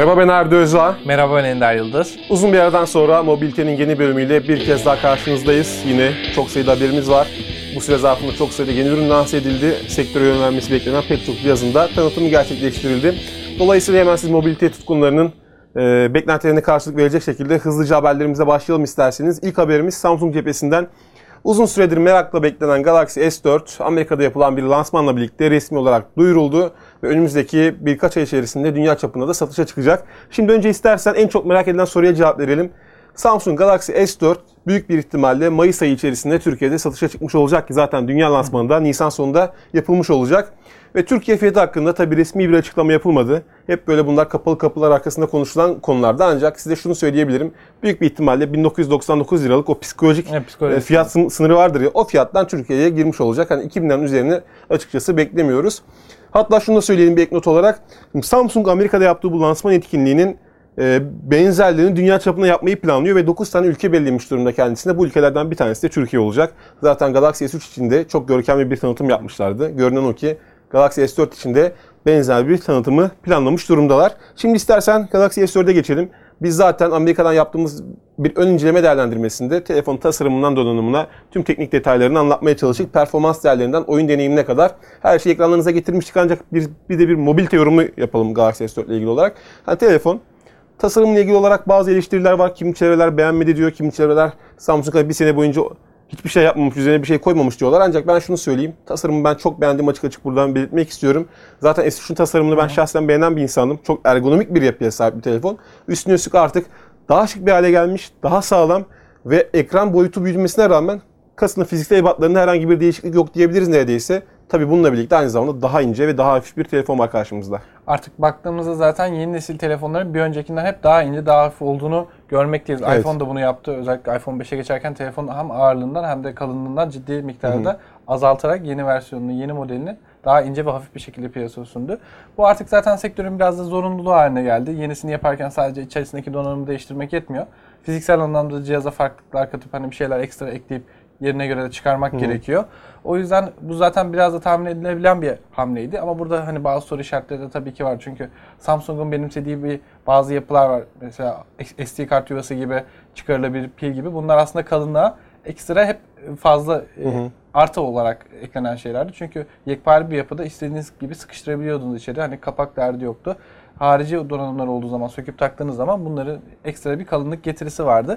Merhaba, ben Erdi Özağ. Merhaba, ben Ender Yıldız. Uzun bir aradan sonra mobilitenin yeni bölümüyle bir kez daha karşınızdayız. Yine çok sayıda haberimiz var. Bu süre zarfında çok sayıda yeni ürün lanse edildi. Sektöre yönelmesi beklenen pek çok cihazın da tanıtımı gerçekleştirildi. Dolayısıyla hemen siz mobilite tutkunlarının beklentilerine karşılık verecek şekilde hızlıca haberlerimize başlayalım isterseniz. İlk haberimiz Samsung cephesinden. Uzun süredir merakla beklenen Galaxy S4, Amerika'da yapılan bir lansmanla birlikte resmi olarak duyuruldu ve önümüzdeki birkaç ay içerisinde dünya çapında da satışa çıkacak. Şimdi önce istersen en çok merak edilen soruya cevap verelim. Samsung Galaxy S4 büyük bir ihtimalle Mayıs ayı içerisinde Türkiye'de satışa çıkmış olacak ki zaten dünya lansmanında Nisan sonunda yapılmış olacak. Ve Türkiye fiyatı hakkında tabi resmi bir açıklama yapılmadı. Hep böyle bunlar kapalı kapılar arkasında konuşulan konularda, ancak size şunu söyleyebilirim. Büyük bir ihtimalle 1999 liralık o psikolojik fiyat sınırı vardır ya, o fiyattan Türkiye'ye girmiş olacak. Hani 2000'lerin üzerine açıkçası beklemiyoruz. Hatta şunu da söyleyelim bir ek not olarak. Samsung Amerika'da yaptığı bu lansman etkinliğinin benzerlerini dünya çapında yapmayı planlıyor ve 9 tane ülke belirlemiş durumda kendisine. Bu ülkelerden bir tanesi de Türkiye olacak. Zaten Galaxy S3 için de çok görkemli bir tanıtım yapmışlardı. Görünen o ki Galaxy S4 için de benzer bir tanıtımı planlamış durumdalar. Şimdi istersen Galaxy S4'e geçelim. Biz zaten Amerika'dan yaptığımız bir ön inceleme değerlendirmesinde telefon tasarımından donanımına tüm teknik detaylarını anlatmaya çalıştık. Performans değerlerinden oyun deneyimine kadar her şeyi ekranlarınıza getirmiştik, ancak bir de bir mobilite yorumu yapalım Galaxy S4 ile ilgili olarak. Yani telefon tasarımla ilgili olarak bazı eleştiriler var. Kimi çevreler beğenmedi diyor, kimi çevreler Samsung'a bir sene boyunca hiçbir şey yapmamış, üzerine bir şey koymamış diyorlar. Ancak ben şunu söyleyeyim. Tasarımı ben çok beğendim, açık açık buradan belirtmek istiyorum. Zaten S3'ün tasarımını ben şahsen beğenen bir insanım. Çok ergonomik bir yapıya sahip bir telefon. Üstüne üstlük artık daha şık bir hale gelmiş, daha sağlam ve ekran boyutu büyümesine rağmen kasının fiziksel ebatlarında herhangi bir değişiklik yok diyebiliriz neredeyse. Tabii bununla birlikte aynı zamanda daha ince ve daha hafif bir telefon var karşımızda. Artık baktığımızda zaten yeni nesil telefonların bir öncekinden hep daha ince, daha hafif olduğunu görmekteyiz. Evet. iPhone da bunu yaptı. Özellikle iPhone 5'e geçerken telefonun hem ağırlığından hem de kalınlığından ciddi miktarda azaltarak yeni versiyonunu, yeni modelini daha ince ve hafif bir şekilde piyasaya sundu. Bu artık zaten sektörün biraz da zorunluluğu haline geldi. Yenisini yaparken sadece içerisindeki donanımı değiştirmek yetmiyor. Fiziksel anlamda cihaza farklılıklar katıp hani bir şeyler ekstra ekleyip yerine göre de çıkarmak gerekiyor. O yüzden bu zaten biraz da tahmin edilebilen bir hamleydi. Ama burada hani bazı soru işaretleri de tabii ki var. Çünkü Samsung'un benimsediği bazı yapılar var. Mesela SD kart yuvası gibi, çıkarılabilir pil gibi. Bunlar aslında kalınlığa ekstra hep fazla artı olarak eklenen şeylerdi. Çünkü yekpare bir yapıda istediğiniz gibi sıkıştırabiliyordunuz içeri. Hani kapak derdi yoktu. Harici donanımlar olduğu zaman, söküp taktığınız zaman bunların ekstra bir kalınlık getirisi vardı.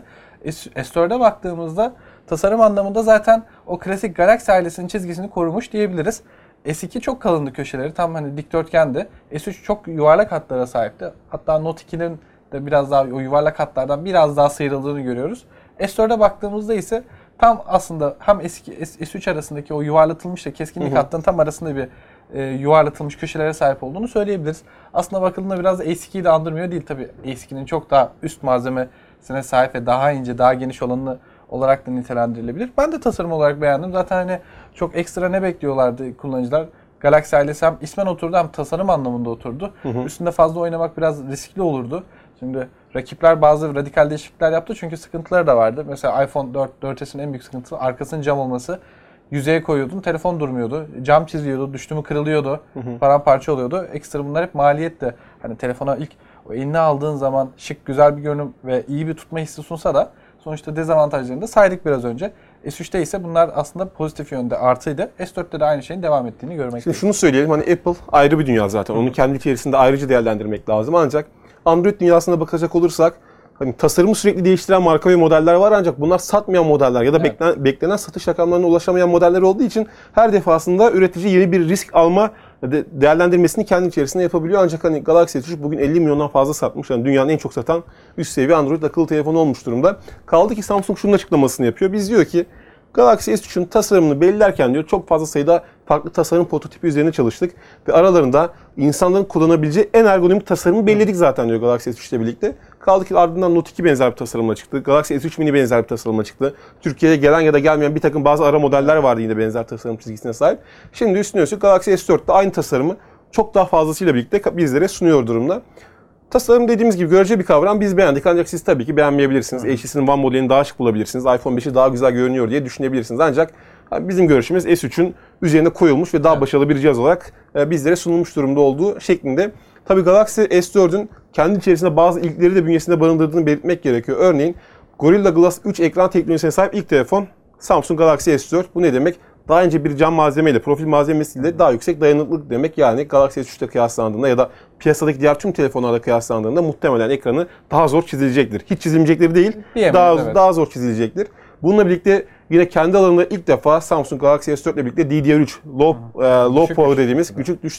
S4'e baktığımızda tasarım anlamında zaten o klasik Galaxy ailesinin çizgisini korumuş diyebiliriz. S2 çok kalındı köşeleri, tam hani dikdörtgendi. S3 çok yuvarlak hatlara sahipti. Hatta Note 2'nin de biraz daha o yuvarlak hatlardan biraz daha sıyrıldığını görüyoruz. S4'e baktığımızda ise tam aslında hem S2, S3 arasındaki o yuvarlatılmış da keskinlik hattının tam arasında bir yuvarlatılmış köşelere sahip olduğunu söyleyebiliriz. Aslında bakıldığında biraz da A2'yi de andırmıyor değil tabii. A2'nin çok daha üst malzemesine sahip ve daha ince, daha geniş olanı olarak da nitelendirilebilir. Ben de tasarım olarak beğendim. Zaten hani çok ekstra ne bekliyorlardı kullanıcılar? Galaxy ailesi hem ismen oturdu hem tasarım anlamında oturdu. Üstünde fazla oynamak biraz riskli olurdu. Şimdi rakipler bazı radikal değişiklikler yaptı çünkü sıkıntıları da vardı. Mesela iPhone 4, 4S'in en büyük sıkıntısı arkasının cam olması. Yüzeye koyuyordun, telefon durmuyordu. Cam çiziyordu, düştü mü kırılıyordu, paramparça oluyordu. Ekstra bunlar hep maliyetti. Hani telefona ilk o eline aldığın zaman şık, güzel bir görünüm ve iyi bir tutma hissi sunsa da sonuçta dezavantajlarını da saydık biraz önce. S3'te ise bunlar aslında pozitif yönde artıydı. S4'te de aynı şeyin devam ettiğini görmekteyiz. Şimdi şunu söyleyelim, hani Apple ayrı bir dünya zaten. Onu kendi içerisinde ayrıca değerlendirmek lazım. Ancak Android dünyasına bakacak olursak hani tasarımı sürekli değiştiren marka ve modeller var, ancak bunlar satmayan modeller ya da beklenen satış rakamlarına ulaşamayan modeller olduğu için her defasında üretici yeni bir risk alma değerlendirmesini kendi içerisinde yapabiliyor. Ancak hani Galaxy S3 bugün 50 milyondan fazla satmış. Yani dünyanın en çok satan üst seviye Android akıllı telefonu olmuş durumda. Kaldı ki Samsung şunun açıklamasını yapıyor. Biz diyor ki Galaxy S3'ün tasarımını belirlerken diyor çok fazla sayıda farklı tasarım prototipi üzerine çalıştık ve aralarında insanların kullanabileceği en ergonomik tasarımı belirledik zaten diyor Galaxy S3 ile birlikte. Kaldı ki ardından Note 2 benzer bir tasarımla çıktı. Galaxy S3 Mini benzer bir tasarımla çıktı. Türkiye'ye gelen ya da gelmeyen bir takım bazı ara modeller vardı yine benzer tasarım çizgisine sahip. Şimdi üstüne üstlük Galaxy S4'te aynı tasarımı çok daha fazlasıyla birlikte bizlere sunuyor durumda. Tasarım dediğimiz gibi görece bir kavram, biz beğendik ancak siz tabii ki beğenmeyebilirsiniz. HTC'nin One modelini daha şık bulabilirsiniz. iPhone 5'i daha güzel görünüyor diye düşünebilirsiniz. Ancak bizim görüşümüz S3'ün üzerine koyulmuş ve daha başarılı bir cihaz olarak bizlere sunulmuş durumda olduğu şeklinde. Tabii Galaxy S4'ün kendi içerisinde bazı ilkleri de bünyesinde barındırdığını belirtmek gerekiyor. Örneğin Gorilla Glass 3 ekran teknolojisine sahip ilk telefon Samsung Galaxy S4. Bu ne demek? Daha ince bir cam malzemeyle, profil malzemesiyle daha yüksek dayanıklılık demek. Yani Galaxy S3'te kıyaslandığında ya da piyasadaki diğer tüm telefonlarla kıyaslandığında muhtemelen ekranı daha zor çizilecektir. Hiç çizilmeyecekleri değil, daha zor çizilecektir. Bununla birlikte yine kendi alanında ilk defa Samsung Galaxy S4 ile birlikte DDR3 low power dediğimiz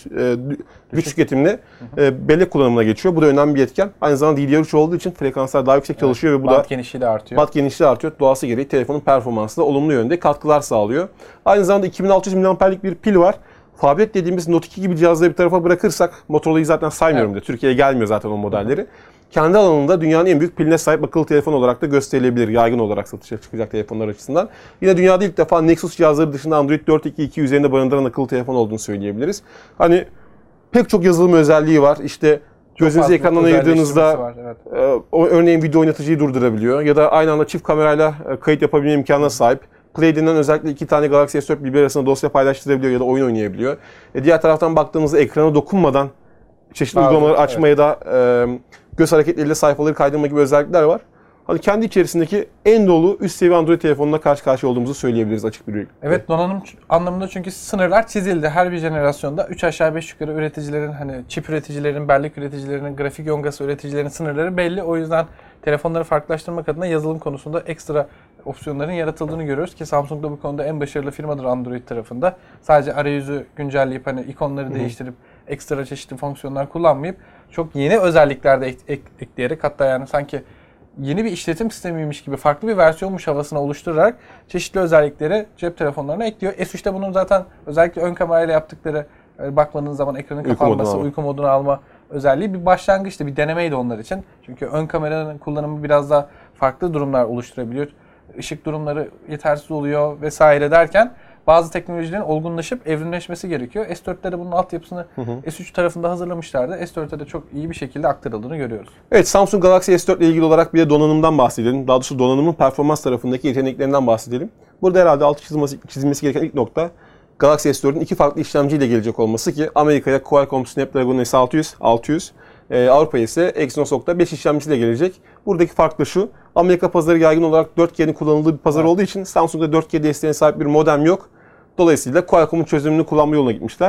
güç tüketimli bellek kullanımına geçiyor. Bu da önemli bir etken. Aynı zamanda DDR3 olduğu için frekanslar daha yüksek çalışıyor ve bu da band genişliği de artıyor. Band genişliği artıyor. Doğası gereği telefonun performansına olumlu yönde katkılar sağlıyor. Aynı zamanda 2600 mAh'lik bir pil var. Fablet dediğimiz Note 2 gibi cihazları bir tarafa bırakırsak, Motorola'yı zaten saymıyorum da Türkiye'ye gelmiyor zaten o modelleri. Kendi alanında dünyanın en büyük piline sahip akıllı telefon olarak da gösterilebilir. Yaygın olarak satışa çıkacak telefonlar açısından. Yine dünyada ilk defa Nexus cihazları dışında Android 4.2.2 üzerinde barındıran akıllı telefon olduğunu söyleyebiliriz. Hani pek çok yazılım özelliği var. İşte gözünüzü ekrandan ayırdığınızda örneğin video oynatıcıyı durdurabiliyor. Ya da aynı anda çift kamerayla kayıt yapabilme imkanına sahip. Play denilen özellikle 2 tane Galaxy S4 birbiri arasında dosya paylaştırabiliyor ya da oyun oynayabiliyor. Diğer taraftan baktığımızda ekrana dokunmadan çeşitli uygulamaları açma ya da göz hareketleriyle sayfaları kaydırma gibi özellikler var. Hani kendi içerisindeki en dolu üst seviye Android telefonuna karşı karşıya olduğumuzu söyleyebiliriz açık bir yürekle. Evet, donanım anlamında çünkü sınırlar çizildi. Her bir jenerasyonda 3 aşağı 5 yukarı üreticilerin, hani çip üreticilerin, bellek üreticilerinin, grafik yongası üreticilerin sınırları belli. O yüzden telefonları farklılaştırmak adına yazılım konusunda ekstra opsiyonların yaratıldığını görüyoruz ki Samsung da bu konuda en başarılı firmadır Android tarafında. Sadece arayüzü güncelleyip hani ikonları değiştirip ekstra çeşitli fonksiyonlar kullanmayıp çok yeni özellikler de ekleyerek, hatta yani sanki yeni bir işletim sistemiymiş gibi farklı bir versiyonmuş havasına oluşturarak çeşitli özellikleri cep telefonlarına ekliyor. S3'te bunun zaten özellikle ön kamerayla yaptıkları, bakmadığınız zaman ekranın kapanması, uyku modunu alma özelliği bir başlangıçtı, bir denemeydi onlar için. Çünkü ön kameranın kullanımı biraz daha farklı durumlar oluşturabiliyor. Işık durumları yetersiz oluyor vesaire derken bazı teknolojilerin olgunlaşıp evrimleşmesi gerekiyor. S4'te de bunun altyapısını S3 tarafında hazırlamışlardı. S4'te de çok iyi bir şekilde aktarıldığını görüyoruz. Evet, Samsung Galaxy S4 ile ilgili olarak bir de donanımdan bahsedelim. Daha doğrusu donanımın performans tarafındaki yeteneklerinden bahsedelim. Burada herhalde altı çizilmesi gereken ilk nokta Galaxy S4'ün 2 farklı işlemciyle gelecek olması ki Amerika'ya Qualcomm Snapdragon S600, Avrupa'ya ise Exynos Octa 5 işlemcisiyle gelecek. Buradaki fark da şu: Amerika pazarı yaygın olarak 4G'nin kullanıldığı bir pazar olduğu için Samsung'da 4G desteğine sahip bir modem yok. Dolayısıyla Qualcomm'un çözümünü kullanma yoluna gitmişler.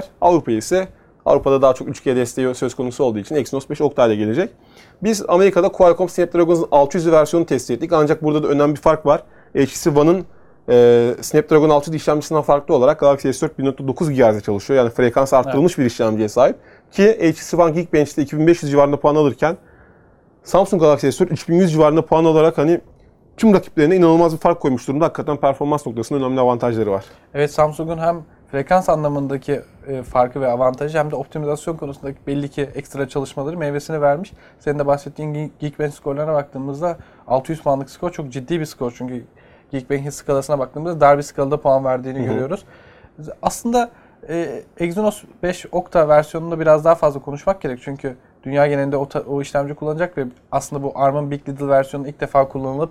Avrupa'da daha çok 3G desteği söz konusu olduğu için Exynos 5 Octa ile gelecek. Biz Amerika'da Qualcomm Snapdragon 600 versiyonu test ettik. Ancak burada da önemli bir fark var. HTC One'ın Snapdragon 600 işlemcisinden farklı olarak Galaxy S4 1.9 GHz'de çalışıyor. Yani frekans arttırılmış bir işlemciye sahip. Ki HTC One Geekbench'te 2500 civarında puan alırken Samsung Galaxy S4 3100 civarında puan alarak hani tüm rakiplerine inanılmaz bir fark koymuş durumda. Hakikaten performans noktasında önemli avantajları var. Evet, Samsung'un hem frekans anlamındaki farkı ve avantajı hem de optimizasyon konusundaki belli ki ekstra çalışmaları meyvesini vermiş. Senin de bahsettiğin Geekbench skorlarına baktığımızda 600 puanlık skor çok ciddi bir skor. Çünkü Geekbench'in skalasına baktığımızda dar bir skalada puan verdiğini görüyoruz. Aslında Exynos 5 Octa versiyonunda biraz daha fazla konuşmak gerek. Çünkü dünya genelinde o işlemci kullanacak ve aslında bu ARM'ın Big Little versiyonu ilk defa kullanılıp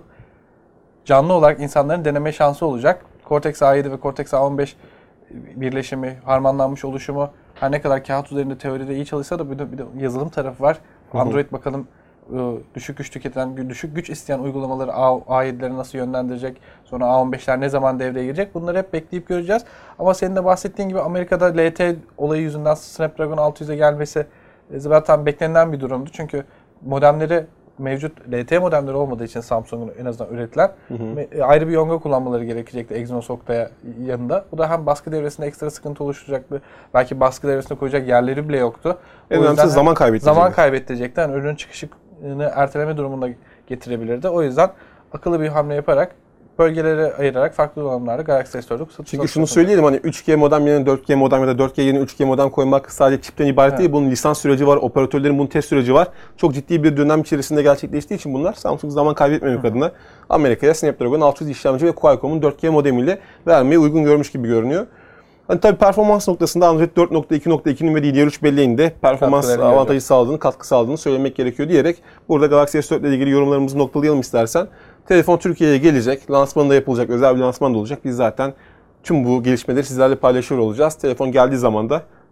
canlı olarak insanların deneme şansı olacak. Cortex A7 ve Cortex A15 birleşimi, harmanlanmış oluşumu her ne kadar kağıt üzerinde teoride iyi çalışsa da bir de yazılım tarafı var. Android bakalım düşük güç tüketen, düşük güç isteyen uygulamaları A7'leri nasıl yönlendirecek, sonra A15'ler ne zaman devreye girecek, bunları hep bekleyip göreceğiz. Ama senin de bahsettiğin gibi Amerika'da LT olayı yüzünden Snapdragon 600'e gelmesi zaten beklenen bir durumdu. Çünkü modemleri mevcut LTE modemleri olmadığı için Samsung'un en azından üretilen ayrı bir yonga kullanmaları gerekecekti Exynos Octa'ya yanında. Bu da hem baskı devresinde ekstra sıkıntı oluşturacaktı. Belki baskı devresine koyacak yerleri bile yoktu. En önemlisi zaman kaybettirecekti. Zaman kaybettirecekti. Yani ürünün çıkışını erteleme durumunda getirebilirdi. O yüzden akıllı bir hamle yaparak bölgelere ayırarak farklı donanımlarda Galaxy S4'ü satış. Çünkü şunu söyleyelim, hani 3G modem yerine 4G modem ya da 4G yerine 3G modem koymak sadece çipten ibaret değil. Bunun lisans süreci var, operatörlerin bunun test süreci var. Çok ciddi bir dönem içerisinde gerçekleştiği için bunlar Samsung zaman kaybetmemek adına Amerika'ya Snapdragon 600 işlemci ve Qualcomm'un 4G modemiyle vermeyi uygun görmüş gibi görünüyor. Hani tabii performans noktasında Android 4.2.2'nin ve DDR3 belleğinde performans avantajı sağladığını, katkı sağladığını söylemek gerekiyor diyerek burada Galaxy S4 ile ilgili yorumlarımızı noktalayalım istersen. Telefon Türkiye'ye gelecek, lansmanı da yapılacak, özel bir lansman da olacak. Biz zaten tüm bu gelişmeleri sizlerle paylaşıyor olacağız. Telefon geldiği zaman da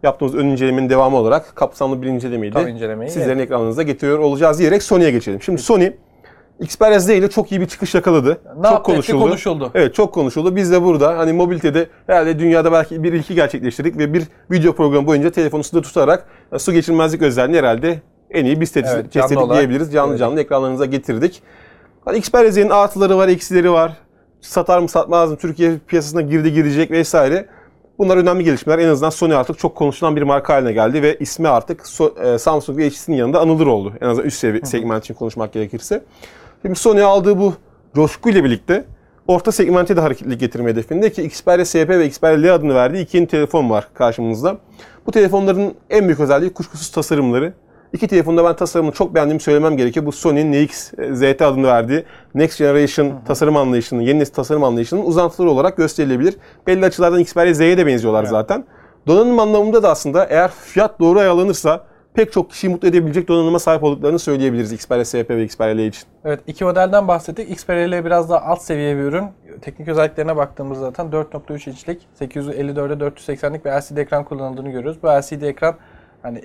yaptığımız ön incelemenin devamı olarak kapsamlı bir incelemeyi de sizlerin ekranınıza getiriyor olacağız diyerek Sony'ye geçelim. Şimdi Sony Xperia Z ile çok iyi bir çıkış yakaladı. Çok konuşuldu. Evet, çok konuşuldu. Biz de burada hani mobilitede herhalde dünyada belki bir ilki gerçekleştirdik ve bir video programı boyunca telefonu suda tutarak su geçirmezlik özelliğini herhalde en iyi biz test diyebiliriz. Canlı ekranlarınıza getirdik. Hani Xperia Z'nin artıları var, eksileri var. Satar mı satmaz mı? Türkiye piyasasına girecek vesaire. Bunlar önemli gelişmeler. En azından Sony artık çok konuşulan bir marka haline geldi ve ismi artık Samsung ve HTC'nin yanında anılır oldu. En azından üst segment için konuşmak gerekirse. Şimdi Sony aldığı bu coşkuyla birlikte orta segmente de hareketlilik getirme hedefinde ki Xperia SP ve Xperia L adını verdiği iki yeni telefon var karşımızda. Bu telefonların en büyük özelliği kuşkusuz tasarımları. İki telefonda ben tasarımını çok beğendiğimi söylemem gerekiyor. Bu Sony'nin NX-ZT adını verdiği Next Generation tasarım anlayışının, yeni nesil tasarım anlayışının uzantıları olarak gösterilebilir. Belli açılardan Xperia Z'ye de benziyorlar zaten. Donanım anlamında da aslında eğer fiyat doğru ayarlanırsa pek çok kişiyi mutlu edebilecek donanıma sahip olduklarını söyleyebiliriz Xperia SP ve Xperia L için. Evet, iki modelden bahsettik. Xperia L biraz daha alt seviye bir ürün. Teknik özelliklerine baktığımızda zaten 4.3 inçlik 854'e 480'lik bir LCD ekran kullanıldığını görüyoruz. Bu LCD ekran hani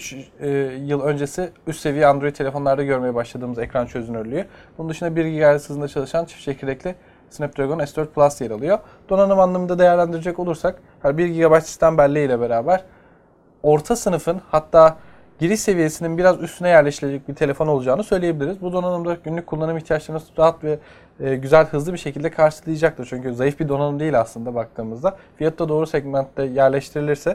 2-3 yıl öncesi üst seviye Android telefonlarda görmeye başladığımız ekran çözünürlüğü. Bunun dışında 1 GHz hızında çalışan çift çekirdekli Snapdragon S4 Plus yer alıyor. Donanım anlamında değerlendirecek olursak 1 GB sistem belleği ile beraber orta sınıfın hatta giriş seviyesinin biraz üstüne yerleştirilecek bir telefon olacağını söyleyebiliriz. Bu donanımda günlük kullanım ihtiyaçlarını rahat ve güzel, hızlı bir şekilde karşılayacaktır. Çünkü zayıf bir donanım değil aslında baktığımızda. Fiyatı da doğru segmentte yerleştirilirse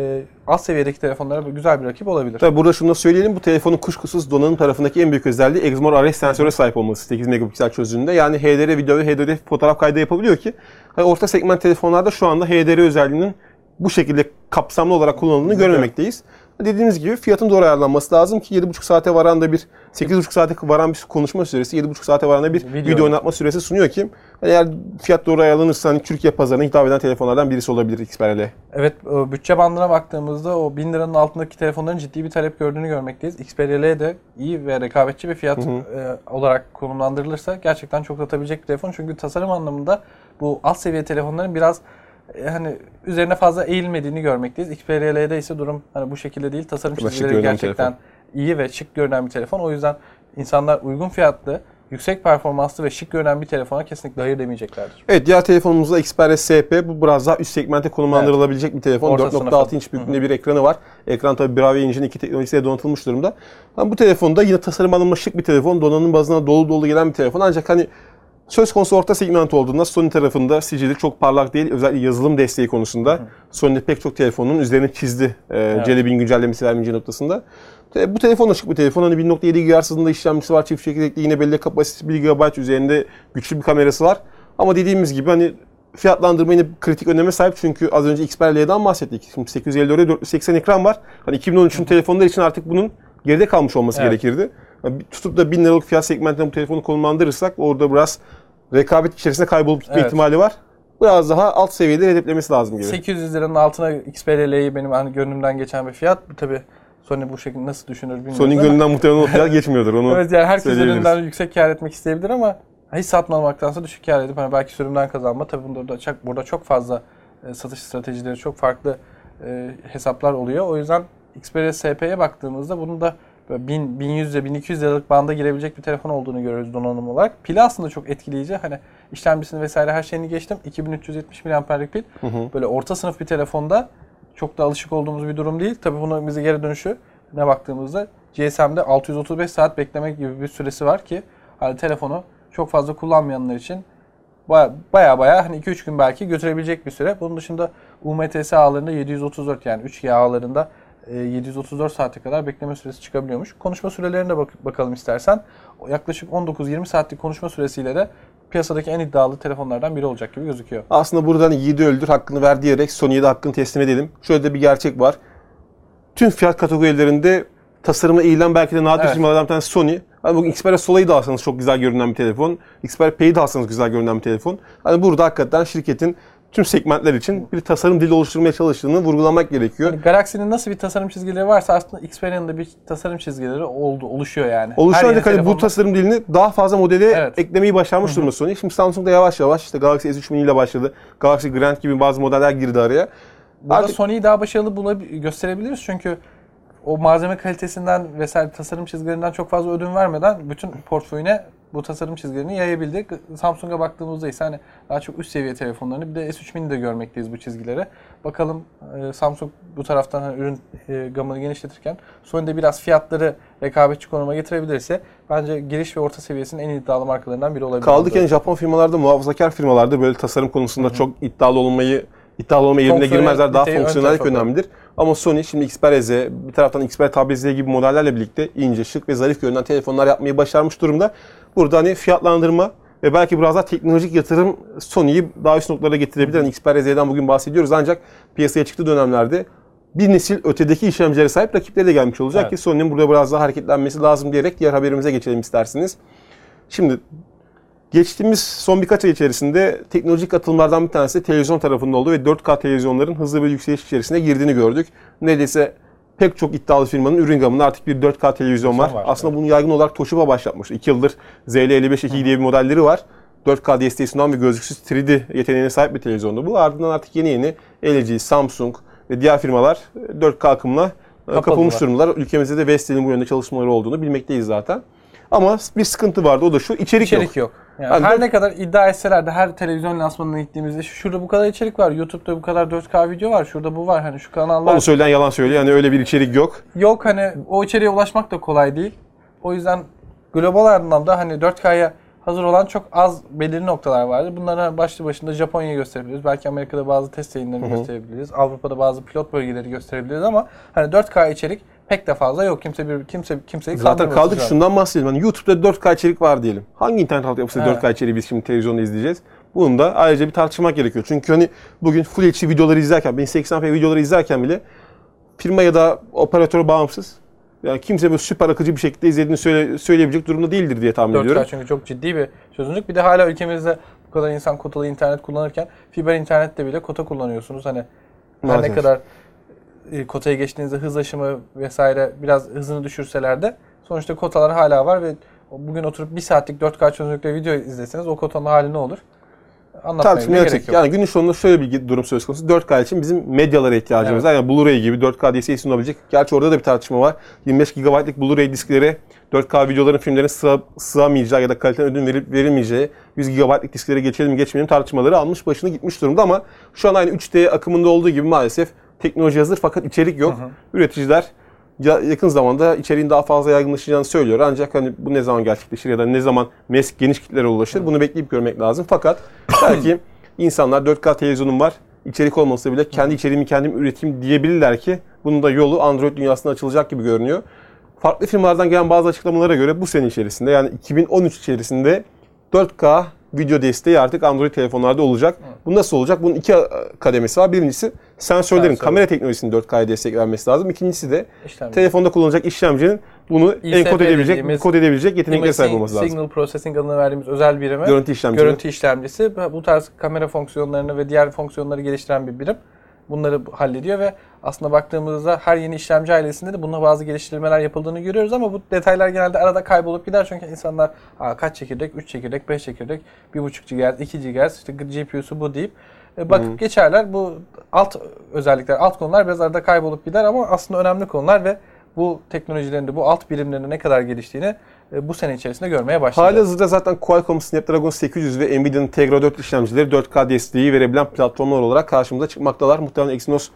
alt seviyedeki telefonlara güzel bir rakip olabilir. Tabii burada şunu da söyleyelim. Bu telefonun kuşkusuz donanım tarafındaki en büyük özelliği Exmor RS sensöre sahip olması 8 megapiksel çözünürlüğünde. Yani HDR video ve HDR fotoğraf kaydı yapabiliyor ki orta segment telefonlarda şu anda HDR özelliğinin bu şekilde kapsamlı olarak kullanıldığını görmemekteyiz. Dediğimiz gibi fiyatın doğru ayarlanması lazım ki 7,5 saate varan da bir 8,5 saate varan bir konuşma süresi, 7,5 saate varan da bir video oynatma süresi sunuyor ki eğer fiyat doğru ayarlanırsa hani Türkiye pazarına hitap eden telefonlardan birisi olabilir Xperia L. Evet, bütçe bandına baktığımızda o 1000 liranın altındaki telefonların ciddi bir talep gördüğünü görmekteyiz. Xperia L de iyi ve rekabetçi bir fiyat olarak konumlandırılırsa gerçekten çok satabilecek bir telefon. Çünkü tasarım anlamında bu alt seviye telefonların biraz hani üzerine fazla eğilmediğini görmekteyiz. Xperia L'de ise durum hani bu şekilde değil. Tasarım çizgileri gerçekten iyi ve şık görünen bir telefon. O yüzden insanlar uygun fiyatlı, yüksek performanslı ve şık görünen bir telefona kesinlikle hayır demeyeceklerdir. Evet, diğer telefonumuzda Xperia SP. Bu biraz daha üst segmente konumlandırılabilecek bir telefon. 4.6 inç büyüklüğünde bir ekranı var. Ekran tabii Bravia Engine 2 teknolojisiyle donatılmış durumda. Bu telefonda yine tasarım anlamında şık bir telefon. Donanım bazına dolu gelen bir telefon. Ancak hani söz konusu orta segment olduğunda Sony tarafında sicili çok parlak değil. Özellikle yazılım desteği konusunda Sony pek çok telefonun üzerine çizdi. Celebin güncellemesi vermeyeceği noktasında. Bu telefon da şık bir telefon. Hani 1.7 GHz hızında işlemcisi var. Çift çekirdekli yine belli kapasitesi 1 GB üzerinde güçlü bir kamerası var. Ama dediğimiz gibi hani fiyatlandırma yine kritik öneme sahip. Çünkü az önce Xperia L'den bahsettik. Şimdi 854'e 480 ekran var. Hani 2013'ün telefonlar için artık bunun geride kalmış olması gerekirdi. Yani tutup da 1000 liralık fiyat segmentine bu telefonu konumlandırırsak orada biraz rekabet içerisinde kaybolup gitme ihtimali var. Biraz daha alt seviyede hedeflemesi lazım gibi. 800 liranın altına Xperia L'yi benim hani gönlümden geçen bir fiyat. Tabii Sony bu şekilde nasıl düşünür bilmiyorum. Sony'nin gönlünden muhtemelen o fiyat geçmiyordur. Onu evet, yani herkes üründen yüksek kar etmek isteyebilir ama hiç satmamaktansa düşük kar edip hani belki sürümden kazanma. Tabii burada çok fazla satış stratejileri, çok farklı hesaplar oluyor. O yüzden Xperia SP'ye baktığımızda bunun da 1100 ile 1200 liralık banda girebilecek bir telefon olduğunu görüyoruz donanım olarak. Pili aslında çok etkileyici. Hani işlemcisini vesaire her şeyini geçtim. 2370 mAh'lik pil. Böyle orta sınıf bir telefonda çok da alışık olduğumuz bir durum değil. Tabii bunun bize geri dönüşü ne baktığımızda GSM'de 635 saat beklemek gibi bir süresi var ki hani telefonu çok fazla kullanmayanlar için baya hani 2-3 gün belki götürebilecek bir süre. Bunun dışında UMTS ağlarında 734 yani 3G ağlarında 734 saate kadar bekleme süresi çıkabiliyormuş. Konuşma sürelerine de bakalım istersen. Yaklaşık 19-20 saatlik konuşma süresiyle de piyasadaki en iddialı telefonlardan biri olacak gibi gözüküyor. Aslında buradan yiğidi öldür, hakkını ver diyerek Sony'ye de hakkını teslim edelim. Şöyle de bir gerçek var. Tüm fiyat kategorilerinde tasarımına eğilen belki de nadir firmalardan bir tanesi Sony. Hani bugün Xperia Sola'yı da alsanız çok güzel görünen bir telefon. Xperia P'yi de alsanız güzel görünen bir telefon. Hani burada hakikaten şirketin tüm segmentler için bir tasarım dili oluşturmaya çalıştığını vurgulamak gerekiyor. Yani Galaxy'nin nasıl bir tasarım çizgileri varsa aslında Xperia'nın da bir tasarım çizgileri oluşuyor yani. Oluşuyor ancak hani bu tasarım dilini daha fazla modele eklemeyi başarmış durumda Sony. Şimdi Samsung da yavaş yavaş işte Galaxy S3 Mini ile başladı. Galaxy Grand gibi bazı modeller girdi araya. Burada Sony'yi daha başarılı gösterebiliriz çünkü o malzeme kalitesinden vesaire tasarım çizgilerinden çok fazla ödün vermeden bütün portföyüne bu tasarım çizgilerini yayabildik. Samsung'a baktığımızda ise hani daha çok üst seviye telefonlarını bir de S3 Mini'de görmekteyiz bu çizgileri. Bakalım Samsung bu taraftan hani ürün gamını genişletirken Sony'de biraz fiyatları rekabetçi konuma getirebilirse bence giriş ve orta seviyesinin en iddialı markalarından biri olabilir. Kaldı ki Japon firmalarda, muhafazakar firmalarda böyle tasarım konusunda çok iddialı olma yerine girmezler. Daha fonksiyonellik önemlidir. Ama Sony şimdi Xperia Z, bir taraftan Xperia Tab Z gibi modellerle birlikte ince, şık ve zarif görünen telefonlar yapmayı başarmış durumda. Burada hani fiyatlandırma ve belki biraz daha teknolojik yatırım Sony'yi daha üst noktalara getirebilir. Hani Xperia Z'den bugün bahsediyoruz ancak piyasaya çıktığı dönemlerde bir nesil ötedeki işlemcilere sahip rakipleri de gelmiş olacak ki Sony'nin burada biraz daha hareketlenmesi lazım diyerek diğer haberimize geçelim isterseniz. Şimdi geçtiğimiz son birkaç ay içerisinde teknolojik atılımlardan bir tanesi televizyon tarafında oldu ve 4K televizyonların hızlı bir yükseliş içerisine girdiğini gördük. Neredeyse pek çok iddialı firmanın ürün gamında artık bir 4K televizyon var. Aslında bunu yaygın olarak Toshiba başlatmıştı. 2 yıldır ZL-55 diye bir modelleri var. 4K desteği sunan ve gözlüksüz 3D yeteneğine sahip bir televizyondu bu. Ardından artık yeni LG, Samsung ve diğer firmalar 4K akımla kapılmış durumdalar. Ülkemizde de Vestel'in bu yönde çalışmaları olduğunu bilmekteyiz zaten. Ama bir sıkıntı vardı, o da şu: içerik yok. Yani her ne kadar iddia etseler de her televizyon lansmanına gittiğimizde şurada bu kadar içerik var, YouTube'da bu kadar 4K video var, şurada bu var, hani şu kanallar... Onu söyleyen yalan söylüyor, yani öyle bir içerik yok. Yok, hani o içeriğe ulaşmak da kolay değil. O yüzden global anlamda hani 4K'ya hazır olan çok az belirli noktalar vardır. Bunlara başlı başında Japonya'yı gösterebiliriz. Belki Amerika'da bazı test yayınlarını gösterebiliriz. Avrupa'da bazı pilot bölgeleri gösterebiliriz ama hani 4K içerik pek de fazla yok. Kimseyi zaten kaldı ki şundan bahsedelim. Hani YouTube'da 4K içerik var diyelim. Hangi internet altyapısı 4K içeriği biz şimdi televizyonda izleyeceğiz? Bunu da ayrıca bir tartışmak gerekiyor. Çünkü hani bugün Full HD videoları izlerken, 1080p videoları izlerken bile firma ya da operatör bağımsız, yani kimse böyle süper akıcı bir şekilde izlediğini söyleyebilecek durumda değildir diye tahmin ediyorum. 4K çünkü çok ciddi bir çözünürlük. Bir de hala ülkemizde bu kadar insan kotalı internet kullanırken fiber internette bile kota kullanıyorsunuz. Hani her ne kadar kotaya geçtiğinizde hız aşımı vesaire biraz hızını düşürseler de sonuçta kotalar hala var ve bugün oturup 1 saatlik 4K çözünürlükte video izleseniz o kotanın hali ne olur? Anlatmaya gerek yok. Yani günün sonunda şöyle bir durum söz konusu. 4K için bizim medyalara ihtiyacımız var. Yani Blu-ray gibi 4K desteği sunabilecek. Gerçi orada da bir tartışma var. 25 GB'lık Blu-ray disklere 4K videoların, filmlerin sığamayacağı ya da kaliteden ödün verilmeyeceği 100 GB'lık disklere geçelim mi geçmeyelim tartışmaları almış başını gitmiş durumda ama şu an aynı 3D akımında olduğu gibi maalesef teknoloji hazır fakat içerik yok. Üreticiler yakın zamanda içeriğin daha fazla yaygınlaşacağını söylüyor. Ancak hani bu ne zaman gerçekleşir ya da ne zaman geniş kitlere ulaşır bunu bekleyip görmek lazım. Fakat belki insanlar 4K televizyonum var, içerik olmasa bile kendi içeriğimi kendim üreteyim diyebilirler ki bunun da yolu Android dünyasına açılacak gibi görünüyor. Farklı firmalardan gelen bazı açıklamalara göre bu sene içerisinde, yani 2013 içerisinde 4K video desteği artık Android telefonlarda olacak. Bu nasıl olacak? Bunun 2 kademesi var. Birincisi sensörlerin, kamera teknolojisinin 4K'ya destek vermesi lazım. İkincisi de telefonda kullanılacak işlemcinin bunu kod edebilecek yeteneklere sahip olması lazım. Signal Processing adını verdiğimiz özel birime görüntü işlemcisi bu tarz kamera fonksiyonlarını ve diğer fonksiyonları geliştiren bir birim. Bunları hallediyor ve aslında baktığımızda her yeni işlemci ailesinde de bununla bazı geliştirmeler yapıldığını görüyoruz ama bu detaylar genelde arada kaybolup gider çünkü insanlar kaç çekirdek, 3 çekirdek, 5 çekirdek, 1.5 GHz, 2 GHz, işte GPU'su bu deyip bakıp geçerler. Bu alt özellikler, alt konular biraz arada kaybolup gider ama aslında önemli konular ve bu teknolojilerin de bu alt birimlerinin ne kadar geliştiğini bu sene içerisinde görmeye başlayacağız. Halihazırda zaten Qualcomm Snapdragon 800 ve Nvidia'nın Tegra 4 işlemcileri 4K desteği verebilen platformlar olarak karşımıza çıkmaktalar. Muhtemelen Exynos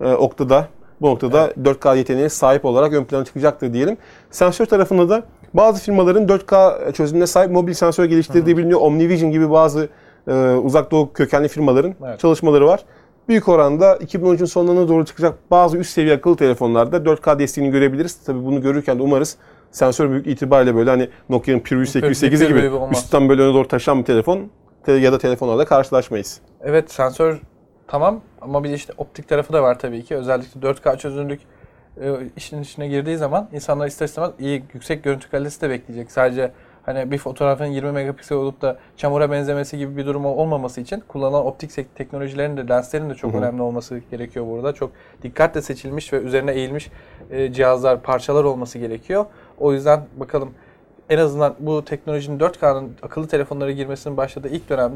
bu noktada 4K yeteneğine sahip olarak ön plana çıkacaktır diyelim. Sensör tarafında da bazı firmaların 4K çözünürlüğüne sahip mobil sensör geliştirdiği biliniyor. OmniVision gibi bazı uzak doğu kökenli firmaların çalışmaları var. Büyük oranda 2013'ün sonlarına doğru çıkacak bazı üst seviye akıllı telefonlarda 4K desteğini görebiliriz. Tabii bunu görürken de umarız sensör büyük itibariyle böyle hani Nokia'nın Pure 808 gibi üstten böyle öne doğru taşıyan bir telefon ya da telefonlarla karşılaşmayız. Evet, sensör tamam ama bir de işte optik tarafı da var tabii ki. Özellikle 4K çözünürlük işin içine girdiği zaman insanlar ister istemez yüksek görüntü kalitesi de bekleyecek. Sadece hani bir fotoğrafın 20 megapiksel olup da çamura benzemesi gibi bir durum olmaması için kullanılan optik teknolojilerin de lenslerin de çok önemli olması gerekiyor burada. Çok dikkatle seçilmiş ve üzerine eğilmiş cihazlar, parçalar olması gerekiyor. O yüzden bakalım en azından bu teknolojinin 4K'nın akıllı telefonlara girmesinin başladığı ilk dönemde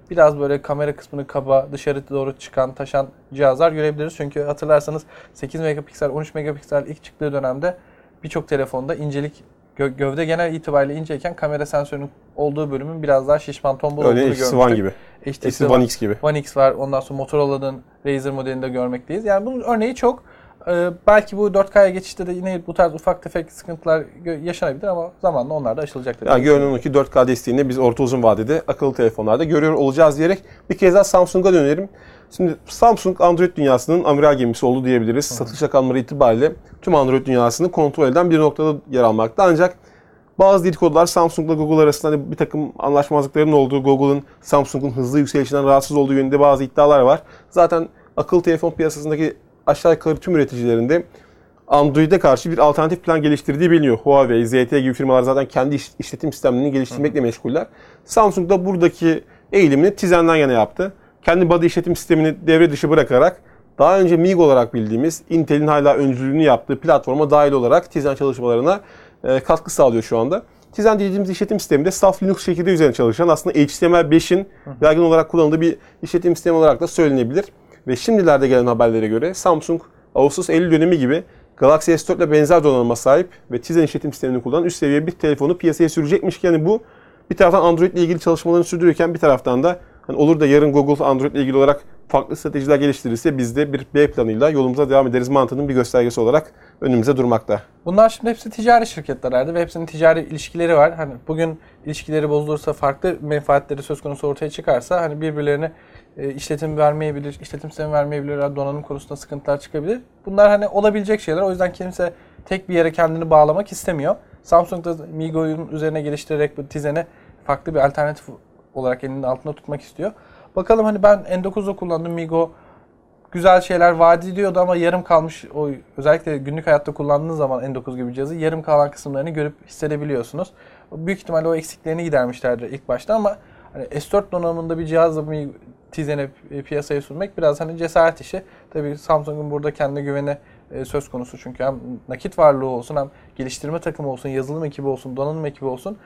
biraz böyle kamera kısmını kaba, dışarı doğru çıkan, taşan cihazlar görebiliriz. Çünkü hatırlarsanız 8 megapiksel, 13 megapiksel ilk çıktığı dönemde birçok telefonda incelik, gövde genel itibariyle inceyken kamera sensörünün olduğu bölümün biraz daha şişman, tombul olduğunu görmüştük. HTC One gibi. HTC One X gibi. One X var. Ondan sonra Motorola'nın Razr modelinde görmekteyiz. Yani bunun örneği çok. Belki bu 4K'ya geçişte de yine bu tarz ufak tefek sıkıntılar yaşanabilir ama zamanla onlar da aşılacaktır. Yani görünen o ki 4K desteğini biz orta uzun vadede akıllı telefonlarda görüyor olacağız diyerek bir kez daha Samsung'a dönelim. Şimdi Samsung Android dünyasının amiral gemisi oldu diyebiliriz. Satış rakamları itibariyle tüm Android dünyasını kontrol eden bir noktada yer almakta. Ancak bazı dedikodular Samsung'la Google arasında hani bir takım anlaşmazlıkların olduğu, Google'ın Samsung'un hızlı yükselişinden rahatsız olduğu yönünde bazı iddialar var. Zaten akıllı telefon piyasasındaki aşağı yukarı tüm üreticilerinde Android'e karşı bir alternatif plan geliştirdiği biliniyor. Huawei, ZTE gibi firmalar zaten kendi işletim sistemlerini geliştirmekle meşguller. Samsung da buradaki eğilimini Tizen'den yana yaptı. Kendi body işletim sistemini devre dışı bırakarak daha önce MIG olarak bildiğimiz Intel'in hala öncülüğünü yaptığı platforma dahil olarak Tizen çalışmalarına katkı sağlıyor şu anda. Tizen dediğimiz işletim sistemi de saf Linux çekirdeği üzerine çalışan aslında HTML5'in yaygın olarak kullanıldığı bir işletim sistemi olarak da söylenebilir. Ve şimdilerde gelen haberlere göre Samsung Ağustos-Eylül dönemi gibi Galaxy S4 ile benzer donanıma sahip ve Tizen işletim sistemini kullanan üst seviye bir telefonu piyasaya sürecekmiş ki yani bu bir taraftan Android ile ilgili çalışmalarını sürdürürken bir taraftan da hani olur da yarın Google Android ile ilgili olarak farklı stratejiler geliştirirse biz de bir B planıyla yolumuza devam ederiz mantığının bir göstergesi olarak önümüze durmakta. Bunlar şimdi hepsi ticari şirketlerdi ve hepsinin ticari ilişkileri var. Hani bugün ilişkileri bozulursa, farklı menfaatleri söz konusu ortaya çıkarsa hani birbirlerine işletim vermeyebilir, işletim sistemi vermeyebilirler, donanım konusunda sıkıntılar çıkabilir. Bunlar hani olabilecek şeyler. O yüzden kimse tek bir yere kendini bağlamak istemiyor. Samsung da MIUI'nin üzerine geliştirerek bu Tizen'i farklı bir alternatif olarak elinin altında tutmak istiyor. Bakalım hani ben N9'da kullandım MIUI güzel şeyler vaat ediyordu ama yarım kalmış, o özellikle günlük hayatta kullandığınız zaman N9 gibi cihazı yarım kalan kısımlarını görüp hissedebiliyorsunuz. Büyük ihtimalle o eksiklerini gidermişlerdir ilk başta ama hani S4 donanımında bir cihazla Tizen'i piyasaya sürmek biraz hani cesaret işi. Tabii Samsung'un burada kendi güveni söz konusu çünkü hem nakit varlığı olsun hem geliştirme takımı olsun, yazılım ekibi olsun, donanım ekibi olsun.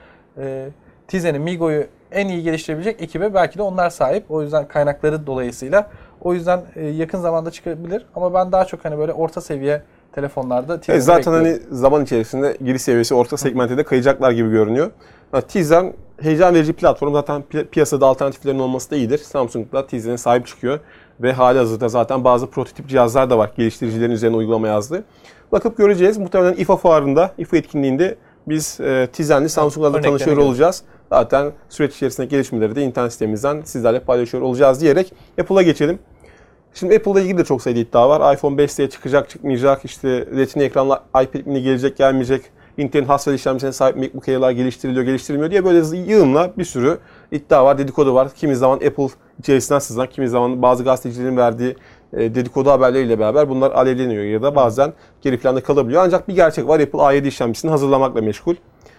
Tizen'i, MIUI'yu en iyi geliştirebilecek ekibe belki de onlar sahip. O yüzden kaynakları dolayısıyla. O yüzden yakın zamanda çıkabilir. Ama ben daha çok hani böyle orta seviye telefonlarda Tizen'i zaten bekliyorum. hani zaman içerisinde giriş seviyesi orta segmente de kayacaklar gibi görünüyor. Tizen heyecan verici platform. Zaten piyasada alternatiflerin olması da iyidir. Samsung da Tizen'e sahip çıkıyor. Ve halihazırda zaten bazı prototip cihazlar da var. Geliştiricilerin üzerine uygulama yazdığı. Bakıp göreceğiz. Muhtemelen IFA fuarında, IFA etkinliğinde biz Tizen'li Samsung'larla tanışıyor olacağız. Zaten süreç içerisinde gelişmeleri de internet sitemizden sizlerle paylaşıyor olacağız diyerek Apple'a geçelim. Şimdi Apple'la ilgili de çok sayıda iddia var. iPhone 5'te çıkacak, çıkmayacak, işte Retina ekranlı iPad mini gelecek, gelmeyecek, Intel'in Haswell işlemcisine sahip MacBook Air'lar geliştiriliyor, geliştirilmiyor diye böyle yığınla bir sürü iddia var, dedikodu var. Kimi zaman Apple içerisinden sızan, kimi zaman bazı gazetecilerin verdiği dedikodu haberleriyle beraber bunlar alevleniyor ya da bazen geri planda kalabiliyor. Ancak bir gerçek var, Apple A7 işlemcisini hazırlamakla meşgul.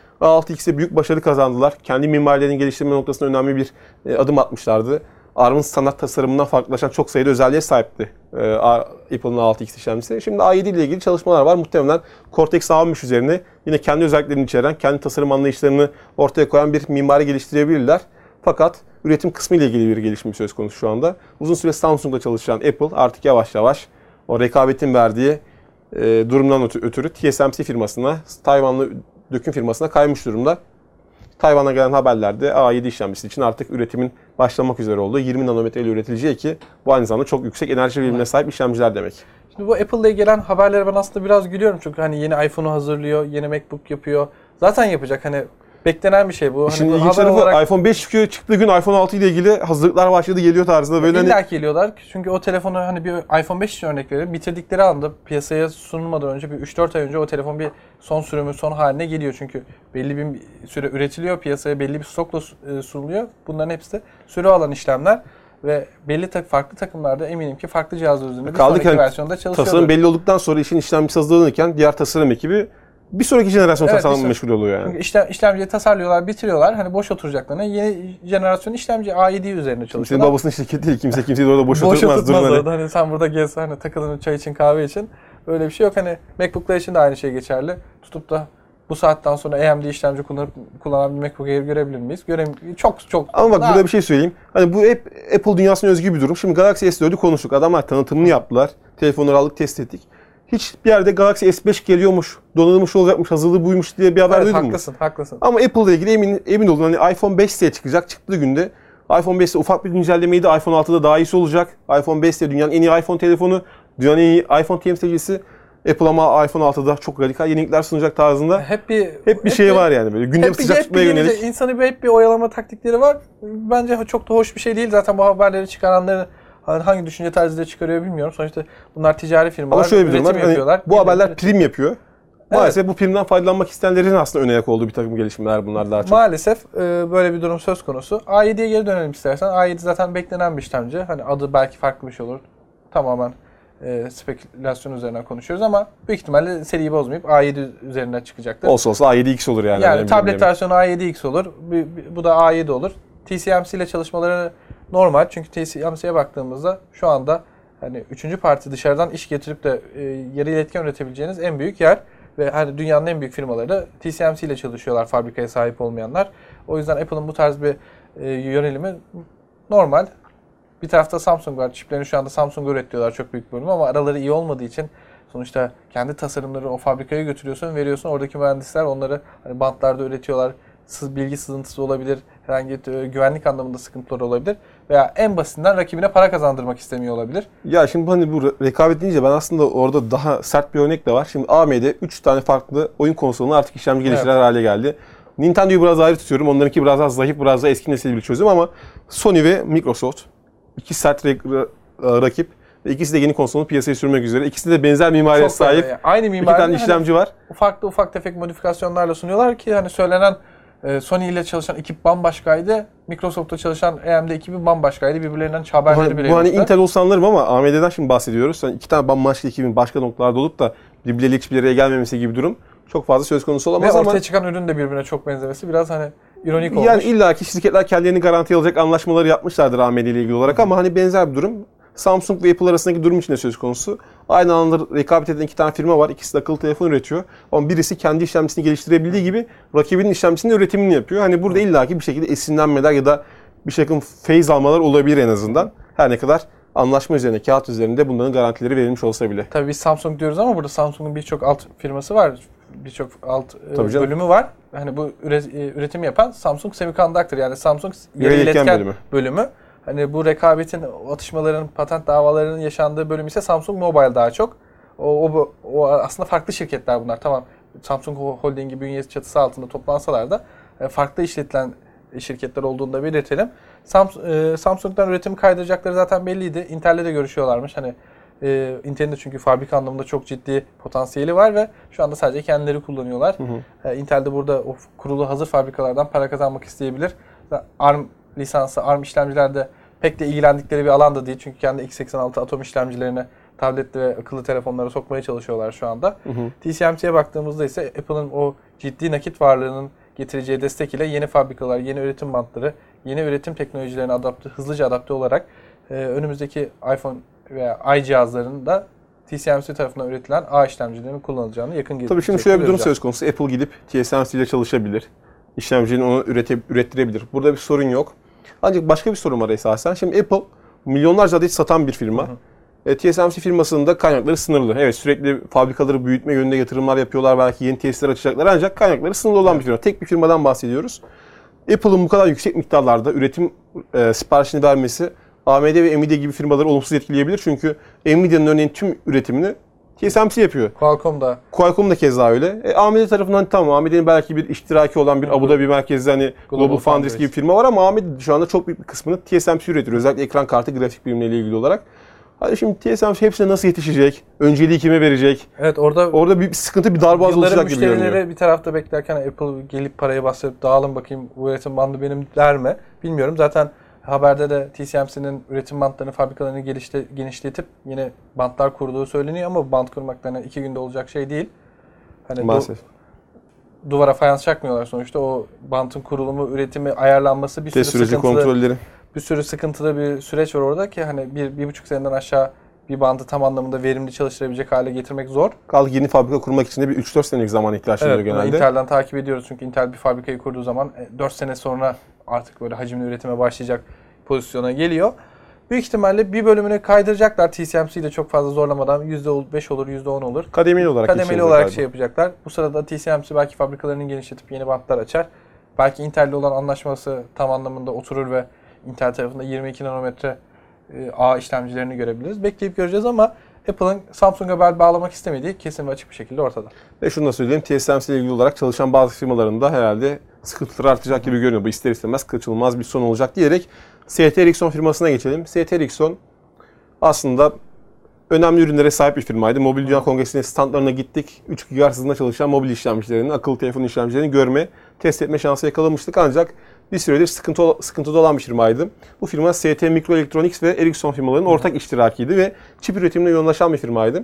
A6X'e büyük başarı kazandılar. Kendi mimarilerini geliştirme noktasında önemli bir adım atmışlardı. ARM'ın standart tasarımından farklılaşan çok sayıda özelliğe sahipti Apple'ın A6X işlemcisi. Şimdi A7 ile ilgili çalışmalar var. Muhtemelen Cortex A15 üzerine yine kendi özelliklerini içeren, kendi tasarım anlayışlarını ortaya koyan bir mimari geliştirebilirler. Fakat üretim kısmı ile ilgili bir gelişme söz konusu şu anda. Uzun süre Samsung'da çalışan Apple artık yavaş yavaş o rekabetin verdiği durumdan ötürü TSMC firmasına, Tayvanlı döküm firmasına kaymış durumda. Tayvan'a gelen haberlerde A7 işlemcisi için artık üretimin başlamak üzere olduğu 20 nanometre ile üretileceği ki bu aynı zamanda çok yüksek enerji verimine sahip işlemciler demek. Şimdi bu Apple'la gelen haberlere ben aslında biraz gülüyorum çünkü hani yeni iPhone'u hazırlıyor, yeni MacBook yapıyor. Zaten yapacak hani beklenen bir şey bu. Şimdi hani ilginç tarafı iPhone 5 çıkıyor, çıktığı gün iPhone 6 ile ilgili hazırlıklar başladı geliyor tarzında böyle İlla ki geliyorlar çünkü o telefonu hani bir iPhone 5 için örnek verelim bitirdikleri anda piyasaya sunulmadan önce bir 3-4 ay önce o telefon bir son sürümü son haline geliyor çünkü belli bir süre üretiliyor piyasaya belli bir stokla sunuluyor. Bunların hepsi de süre alan işlemler ve belli farklı takımlarda eminim ki farklı cihazlar üzerinde bir sonraki versiyonda çalışıyorlar. Tasarım belli olduktan sonra işin işlemcisi hazırlanırken diğer tasarım ekibi bir sonraki jenerasyon tasarımla meşgul oluyor yani. Çünkü işlemciyi tasarlıyorlar, bitiriyorlar. Hani boş oturacaklarına yeni jenerasyon işlemci A7 üzerinde çalışıyorlar. Senin babasının şirketi değil. Kimseyi de orada boş oturtmaz. Orada. Hani sen burada gez, hani takılın çay için, kahve için. Öyle bir şey yok. Hani MacBook'lar için de aynı şey geçerli. Tutup da bu saatten sonra AMD işlemci kullanan bir MacBook Air görebilir miyiz? Çok. Ama bak burada bir şey söyleyeyim. Hani bu hep Apple dünyasına özgü bir durum. Şimdi Galaxy S4'ü konuştuk. Adamlar tanıtımını yaptılar. Telefonları aldık, test ettik. Hiçbir yerde Galaxy S5 geliyormuş, donanılmış olacakmış, hazırlığı buymuş diye bir haber duydun mu? Haklısın. Ama Apple'la ilgili emin olun. Hani iPhone 5'te çıkacak. Çıktığı günde iPhone 5'te ufak bir güncellemeydi. iPhone 6'da daha iyisi olacak. iPhone 5'te dünyanın en iyi iPhone telefonu, dünyanın en iyi iPhone temsilcisi. Apple ama iPhone 6'da çok radikal yenilikler sunacak tarzında. Hep bir şey var yani böyle. Gündemi sıcak tutmaya yönelik. İnsanı hep bir oyalama taktikleri var. Bence çok da hoş bir şey değil. Zaten bu haberleri çıkaranların hangi düşünce tarzıyla çıkarıyor bilmiyorum. Sonuçta bunlar ticari firmalar. Ama şöyle bir durum var. Yapıyorlar. Bu haberler prim yapıyor. Maalesef bu primden faydalanmak isteyenlerin aslında ön ayak olduğu bir takım gelişmeler bunlar daha çok. Maalesef böyle bir durum söz konusu. A7'ye geri dönelim istersen. A7 zaten beklenen bir işlemci. Hani adı belki farklı bir şey olur. Tamamen spekülasyon üzerinden konuşuyoruz ama büyük ihtimalle seriyi bozmayıp A7 üzerinden çıkacaktır. Olsa A7X olur yani. Yani tablet versiyonu A7X olur. Bu da A7 olur. TSMC ile çalışmaları normal. Çünkü TSMC'ye baktığımızda şu anda hani üçüncü parti dışarıdan iş getirip de yarı iletken üretebileceğiniz en büyük yer. Ve hani dünyanın en büyük firmaları da TSMC ile çalışıyorlar, fabrikaya sahip olmayanlar. O yüzden Apple'ın bu tarz bir yönelimi normal. Bir tarafta Samsung var. Çiplerini şu anda Samsung'a üretiyorlar çok büyük bölümü ama araları iyi olmadığı için sonuçta kendi tasarımları o fabrikaya götürüyorsun, veriyorsun. Oradaki mühendisler onları hani bantlarda üretiyorlar. Bilgi sızıntısı olabilir, herhangi güvenlik anlamında sıkıntılar olabilir veya en basitinden rakibine para kazandırmak istemiyor olabilir. Ya şimdi hani bu rekabet deyince ben aslında orada daha sert bir örnek de var. Şimdi AMD 3 tane farklı oyun konsolunu artık işlemci geliştiren hale geldi. Nintendo'yu biraz ayrı tutuyorum. Onlarınki biraz daha zayıf, biraz daha eski nesil bir çözüm ama Sony ve Microsoft iki sert rakip ve ikisi de yeni konsolunu piyasaya sürmek üzere. İkisi de benzer mimariye sahip. Yani. Aynı mimari. İki tane işlemci var. Ufak tefek modifikasyonlarla sunuyorlar ki hani söylenen Sony ile çalışan ekip bambaşkaydı. Microsoft'ta çalışan AMD ekibi bambaşkaydı. Birbirlerinden haberleri bile yoktu. Bu hani Intel olsa anlarım ama AMD'den şimdi bahsediyoruz. Yani iki tane bambaşka ekibin başka noktalarda olup da birbirleriyle hiçbir yere gelmemesi gibi durum çok fazla söz konusu olamaz ama... Ve ortaya çıkan ürün de birbirine çok benzemesi biraz hani ironik olmuş. Yani illaki şirketler kendilerini garantiye alacak anlaşmaları yapmışlardır AMD ile ilgili olarak ama hani benzer bir durum. Samsung ve Apple arasındaki durum içinde söz konusu. Aynı anda rekabet eden iki tane firma var. İkisi de akıllı telefon üretiyor. Ama birisi kendi işlemcisini geliştirebildiği gibi rakibinin işlemcisinin üretimini yapıyor. Hani burada illaki bir şekilde esinlenmeler ya da bir şekilde feyz almalar olabilir en azından. Her ne kadar anlaşma üzerine, kağıt üzerinde bunların garantileri verilmiş olsa bile. Tabii biz Samsung diyoruz ama burada Samsung'un birçok alt firması var. Birçok alt bölümü var. Hani bu üretim yapan Samsung Semiconductor yani Samsung yarı iletken bölümü. Hani bu atışmaların, patent davalarının yaşandığı bölüm ise Samsung Mobile daha çok. O aslında farklı şirketler bunlar. Tamam Samsung Holding'i bünyesi çatısı altında toplansalar da farklı işletilen şirketler olduğunu da belirtelim. Samsung'dan üretimi kaydıracakları zaten belliydi. Intel'le de görüşüyorlarmış. Hani Intel'in de çünkü fabrika anlamında çok ciddi potansiyeli var ve şu anda sadece kendileri kullanıyorlar. Intel de burada o kurulu hazır fabrikalardan para kazanmak isteyebilir. ARM lisansı, ARM işlemcilerde pek de ilgilendikleri bir alan da değil. Çünkü kendi x86 Atom işlemcilerini tabletli ve akıllı telefonlara sokmaya çalışıyorlar şu anda. TSMC'ye baktığımızda ise Apple'ın o ciddi nakit varlığının getireceği destek ile yeni fabrikalar, yeni üretim bantları, yeni üretim teknolojilerine hızlıca adapte olarak önümüzdeki iPhone veya i cihazlarının da TSMC tarafından üretilen A işlemcilerinin kullanılacağını yakın gelecekte Tabii şimdi şöyle bir durum söz konusu. Apple gidip TSMC ile çalışabilir. İşlemcinin onu ürettirebilir. Burada bir sorun yok. Ancak başka bir sorun var esasen. Şimdi Apple milyonlarca adet satan bir firma. TSMC firmasının da kaynakları sınırlı. Evet sürekli fabrikaları büyütme yönünde yatırımlar yapıyorlar. Belki yeni tesisler açacaklar ancak kaynakları sınırlı olan bir firma. Tek bir firmadan bahsediyoruz. Apple'ın bu kadar yüksek miktarlarda üretim siparişini vermesi AMD ve Nvidia gibi firmaları olumsuz etkileyebilir. Çünkü Nvidia'nın örneğin tüm üretimini TSMC yapıyor. Qualcomm da keza öyle. AMD tarafından tamam AMD'nin belki bir iştiraki olan bir Abu Dhabi merkezli hani Global Foundries gibi bir firma var ama AMD şu anda çok büyük bir kısmını TSMC üretiyor. Özellikle ekran kartı grafik birimleriyle ilgili olarak. Hadi şimdi TSMC hepsine nasıl yetişecek? Önceliği kime verecek? Evet orada bir sıkıntı, bir darboğaz olacak gibi görünüyor. Müşterileri bir tarafta beklerken Apple gelip parayı bastırıp dağılın bakayım bu üretim bandı benim der mi? Bilmiyorum. Zaten haberde de TSMC'nin üretim bantlarını, fabrikalarını genişletip yine bantlar kurduğu söyleniyor ama bu bant kurmaklarına 2 günde olacak şey değil. Hani maalesef. Duvara fayans çakmıyorlar sonuçta. O bantın kurulumu, üretimi, ayarlanması bir sürü sıkıntılı. Kontrolleri. Bir sürü sıkıntılı bir süreç var orada ki hani bir buçuk seneden aşağı bir bandı tam anlamında verimli çalıştırabilecek hale getirmek zor. Kaldı yeni fabrika kurmak için de bir 3-4 senelik zaman ihtiyaçları Evet, genelde. Intel'den takip ediyoruz çünkü Intel bir fabrikayı kurduğu zaman 4 sene sonra artık böyle hacimli üretime başlayacak pozisyona geliyor. Büyük ihtimalle bir bölümünü kaydıracaklar TSMC ile çok fazla zorlamadan %5 olur, %10 olur. Kademeli olarak Şey yapacaklar. Bu sırada TSMC belki fabrikalarını genişletip yeni bantlar açar. Belki Intel'le olan anlaşması tam anlamında oturur ve Intel tarafında 22 nanometre A işlemcilerini görebiliriz. Bekleyip göreceğiz ama Apple'ın Samsung'a bel bağlamak istemediği kesin ve açık bir şekilde ortada. Ve şunu da söyleyeyim, TSMC ile ilgili olarak çalışan bazı firmaların da herhalde sıkıntıları artacak gibi görünüyor. Bu ister istemez kaçınılmaz bir son olacak diyerek ST Ericsson firmasına geçelim. ST Ericsson aslında önemli ürünlere sahip bir firmaydı. Mobil Dünya Kongresi'nin standlarına gittik. 3 GHz hızında çalışan mobil işlemcilerini, akıllı telefon işlemcilerini görme, test etme şansı yakalamıştık. Ancak bir süredir sıkıntıda olan bir firmaydı. Bu firma ST Microelectronics ve Ericsson firmalarının ortak iştirakiydi ve çip üretimine yoğunlaşan bir firmaydı.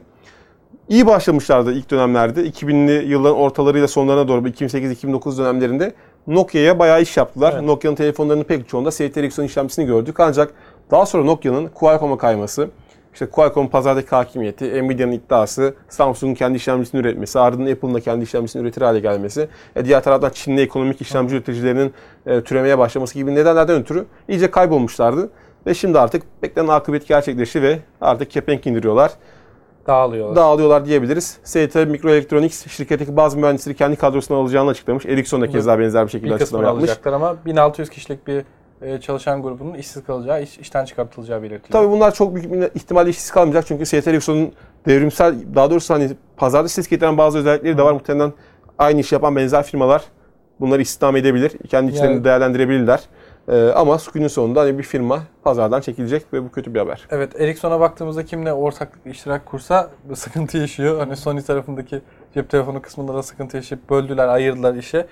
İyi başlamışlardı ilk dönemlerde. 2000'li yılların ortalarıyla sonlarına doğru 2008-2009 dönemlerinde Nokia'ya bayağı iş yaptılar. Evet. Nokia'nın telefonlarının pek çoğunda ST Ericsson işlemcisini gördük. Ancak daha sonra Nokia'nın Qualcomm'a kayması, İşte Qualcomm pazardaki hakimiyeti, Nvidia'nın iddiası, Samsung'un kendi işlemcisini üretmesi, ardından Apple'ın da kendi işlemcisini üretir hale gelmesi, diğer taraftan Çinli ekonomik işlemci üreticilerinin türemeye başlaması gibi nedenlerden ötürü iyice kaybolmuşlardı. Ve şimdi artık beklenen akıbet gerçekleşti ve artık kepenk indiriyorlar. Dağılıyorlar diyebiliriz. ST Microelectronics şirketteki bazı mühendisleri kendi kadrosuna alacağını açıklamış. Ericsson da keza benzer bir şekilde açıklama yapmış. Alacaklar ama 1600 kişilik bir çalışan grubunun işsiz kalacağı, işten çıkartılacağı belirtiliyor. Tabii bunlar çok büyük bir ihtimalle işsiz kalmayacak. Çünkü ST Ericsson'un devrimsel, daha doğrusu hani pazarda ses getiren bazı özellikleri de var. Muhtemelen aynı işi yapan benzer firmalar bunları istihdam edebilir. Kendi içlerini değerlendirebilirler. Ama günün sonunda hani bir firma pazardan çekilecek ve bu kötü bir haber. Evet, Ericsson'a baktığımızda kimle ortaklık iştirak kursa sıkıntı yaşıyor. Hani Sony tarafındaki cep telefonu kısmında da sıkıntı yaşayıp böldüler, ayırdılar işe.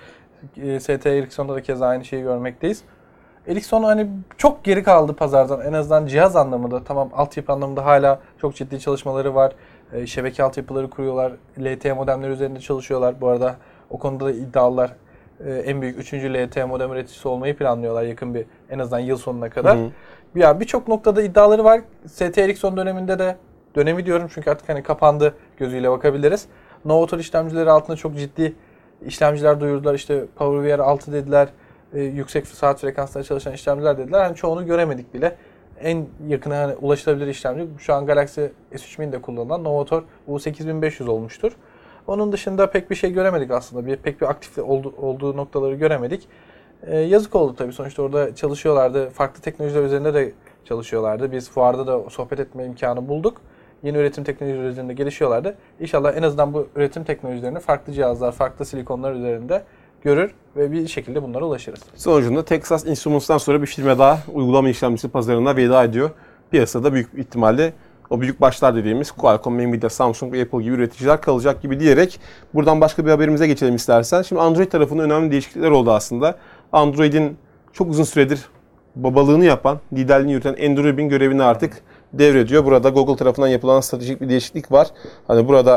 ST Ericsson'da da keza aynı şeyi görmekteyiz. Ericsson hani çok geri kaldı pazardan. En azından cihaz anlamında, tamam altyapı anlamında hala çok ciddi çalışmaları var. Şebeke altyapıları kuruyorlar. LTE modemleri üzerinde çalışıyorlar. Bu arada o konuda da iddialılar. En büyük 3. LTE modem üreticisi olmayı planlıyorlar yakın bir, en azından yıl sonuna kadar. Ya birçok noktada iddiaları var. ST Ericsson döneminde de, dönemi diyorum çünkü artık hani kapandı gözüyle bakabiliriz. Novator işlemcileri altında çok ciddi işlemciler duyurdular. İşte PowerVR 6 dediler. Yüksek saat frekanslarında çalışan işlemciler dediler. Hani çoğunu göremedik bile. En yakına hani ulaşılabilir işlemci şu an Galaxy S3000'de kullanılan Novator U8500 olmuştur. Onun dışında pek bir şey göremedik aslında. Pek bir aktif olduğu noktaları göremedik. Yazık oldu tabii. Sonuçta orada çalışıyorlardı. Farklı teknolojiler üzerinde de çalışıyorlardı. Biz fuarda da sohbet etme imkanı bulduk. Yeni üretim teknolojileri üzerinde gelişiyorlardı. İnşallah en azından bu üretim teknolojilerini farklı cihazlar, farklı silikonlar üzerinde görür ve bir şekilde bunlara ulaşırız. Sonucunda Texas Instruments'tan sonra bir firma daha uygulama işlemcisi pazarına veda ediyor. Piyasada büyük ihtimalle o büyük başlar dediğimiz Qualcomm, Nvidia, Samsung ve Apple gibi üreticiler kalacak gibi diyerek buradan başka bir haberimize geçelim istersen. Şimdi Android tarafında önemli değişiklikler oldu aslında. Android'in çok uzun süredir babalığını yapan, liderliğini yürüten Android'in görevini artık devrediyor. Burada Google tarafından yapılan stratejik bir değişiklik var. Hani burada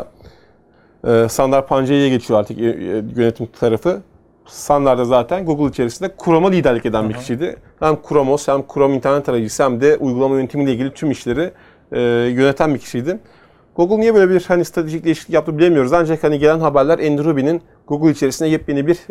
Sundar Pichai'ye geçiyor artık yönetim tarafı. Sundar da zaten Google içerisinde Chrome'a liderlik eden bir kişiydi. Hem Chrome OS hem Chrome internet tarayıcısı hem de uygulama yönetimiyle ilgili tüm işleri yöneten bir kişiydi. Google niye böyle bir hani stratejik değişiklik yaptı bilemiyoruz. Ancak hani gelen haberler Andrew Ng's Google içerisinde yepyeni bir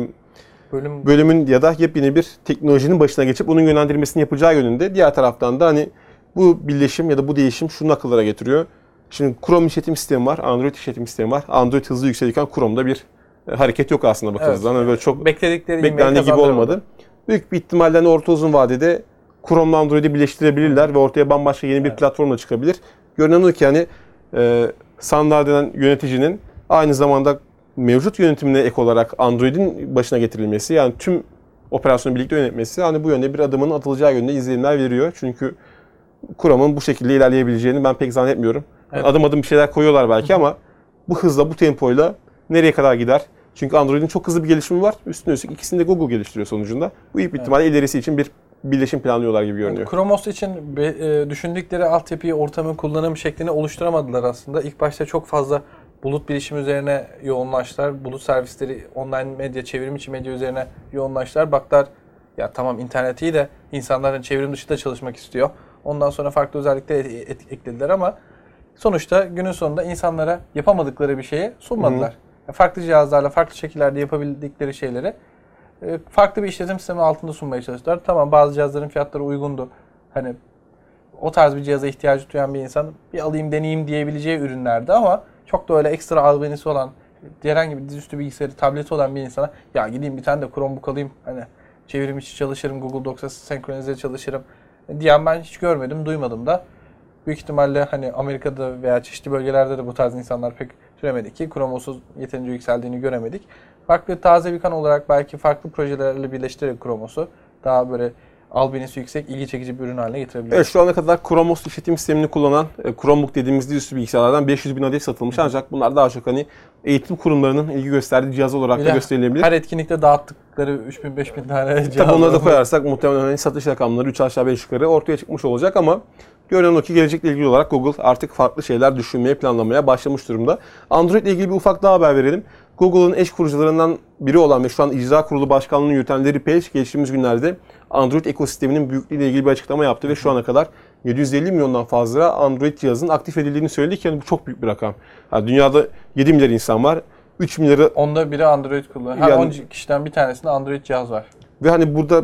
bölümün ya da yepyeni bir teknolojinin başına geçip onun yönlendirmesini yapacağı yönünde. Diğer taraftan da hani bu birleşim ya da bu değişim şunu akıllara getiriyor. Şimdi Chrome işletim sistemi var, Android işletim sistemi var. Android hızlı yükselirken Chrome'da bir hareket yok aslında bakıldığında. Evet. Böyle çok beklendiği gibi olmadı. Büyük bir ihtimalle hani orta uzun vadede Chrome'la Android'i birleştirebilirler ve ortaya bambaşka yeni bir platformla çıkabilir. Görünen o ki hani Sundar denen yöneticinin aynı zamanda mevcut yönetimine ek olarak Android'in başına getirilmesi, yani tüm operasyonu birlikte yönetmesi hani bu yönde bir adımın atılacağı yönde izlenimler veriyor. Çünkü Chrome'un bu şekilde ilerleyebileceğini ben pek zannetmiyorum. Evet. Adım adım bir şeyler koyuyorlar belki ama bu hızla, bu tempoyla nereye kadar gider? Çünkü Android'in çok hızlı bir gelişimi var. Üstüne üstlük ikisini de Google geliştiriyor sonucunda. Bu büyük ihtimalle ilerisi için bir birleşim planlıyorlar gibi görünüyor. Chrome OS için düşündükleri altyapıyı, ortamın kullanım şeklini oluşturamadılar aslında. İlk başta çok fazla bulut bilişim üzerine yoğunlaştılar. Bulut servisleri, online medya, çevrim içi medya üzerine yoğunlaştılar. Baktılar ya tamam internet iyi de insanların çevrim dışında çalışmak istiyor. Ondan sonra farklı özellikler eklediler ama sonuçta günün sonunda insanlara yapamadıkları bir şeyi sunmadılar. Farklı cihazlarla, farklı şekillerde yapabildikleri şeyleri farklı bir işletim sistemi altında sunmaya çalıştılar. Tamam, bazı cihazların fiyatları uygundu. Hani o tarz bir cihaza ihtiyacı duyan bir insan bir alayım deneyeyim diyebileceği ürünlerdi ama çok da öyle ekstra albenisi olan, herhangi bir dizüstü bilgisayarı, tableti olan bir insana ya gideyim bir tane de Chromebook alayım, hani çevrim içi çalışırım, Google Docs'a senkronize çalışırım diyen ben hiç görmedim, duymadım da. Büyük ihtimalle hani Amerika'da veya çeşitli bölgelerde de bu tarz insanlar pek türemedi ki Chromos'uz yeterince yükseldiğini göremedik. Farklı taze bir kan olarak belki farklı projelerle birleştirerek Chromos'u daha böyle albenisi yüksek, ilgi çekici bir ürün haline getirebiliriz. Evet, şu ana kadar Chromos işletim sistemini kullanan Chromebook dediğimiz dizüstü bilgisayarlardan 500 bin adet satılmış. Ancak bunlar daha çok hani eğitim kurumlarının ilgi gösterdiği cihaz olarak da gösterilebilir. Her etkinlikte dağıttıkları 3000-5000 tane cihaz. Tabii onları da koyarsak muhtemelen hani satış rakamları 3 aşağı 5 yukarı ortaya çıkmış olacak ama görünen o ki gelecekle ilgili olarak Google artık farklı şeyler düşünmeye, planlamaya başlamış durumda. Android ile ilgili bir ufak daha haber verelim. Google'ın eş kurucularından biri olan ve şu an icra kurulu başkanlığını yürüten Larry Page geçtiğimiz günlerde Android ekosisteminin büyüklüğüyle ilgili bir açıklama yaptı ve şu ana kadar 750 milyondan fazla Android cihazın aktif edildiğini söyledi ki yani bu çok büyük bir rakam. Yani dünyada 7 milyar insan var. 3 milyarı... Onda biri Android kullanıyor. Her yani, 10 kişiden bir tanesinde Android cihaz var. Ve hani burada